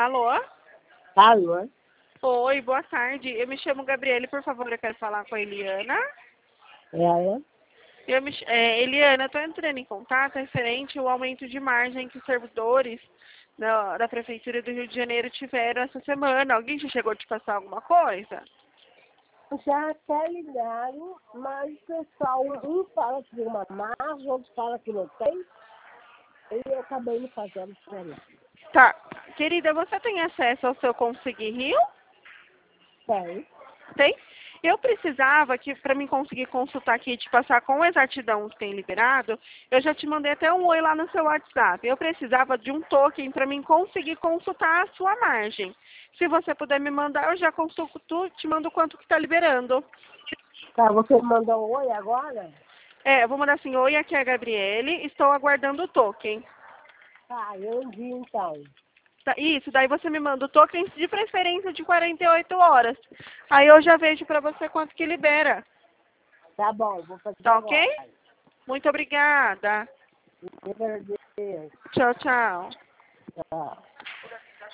Alô? Alô? Oi, boa tarde. Eu me chamo Gabriele, por favor, eu quero falar com a Eliana. Ela? Eliana, eu estou entrando em contato referente ao aumento de margem que os servidores da Prefeitura do Rio de Janeiro tiveram essa semana. Alguém já chegou a te passar alguma coisa? Já até ligaram, mas o pessoal, um fala que tem uma margem, outro fala que não tem, e eu acabei me fazendo pra lá. Tá. Querida, você tem acesso ao seu Conseguir Rio? Tem. Tem? Eu precisava que, para mim conseguir consultar aqui e te passar com exatidão o que tem liberado, eu já te mandei até um oi lá no seu WhatsApp. Eu precisava de um token para mim conseguir consultar a sua margem. Se você puder me mandar, eu já consulto, te mando quanto que está liberando. Tá, você mandou um oi agora? Eu vou mandar assim, oi, aqui é a Gabriele, estou aguardando o token. Tá, eu envio então. Isso, daí você me manda o token de preferência de 48 horas. Aí eu já vejo para você quanto que libera. Tá bom, vou fazer Tá agora. ok? Muito obrigada. Eu agradeço. Tchau, tchau. Tchau.